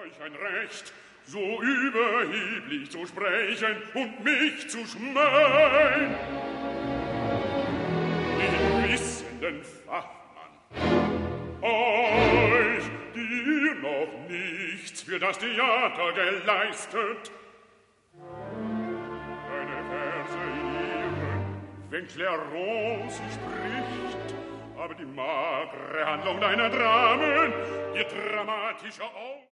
euch ein Recht, so überheblich zu sprechen und mich zu schmähen. Den wissenden Fachmann, euch, die ihr noch nichts für das Theater geleistet, deine Verse hören, wenn Clarence spricht, aber die magere Handlung deiner Dramen, ihr dramatischer Augen,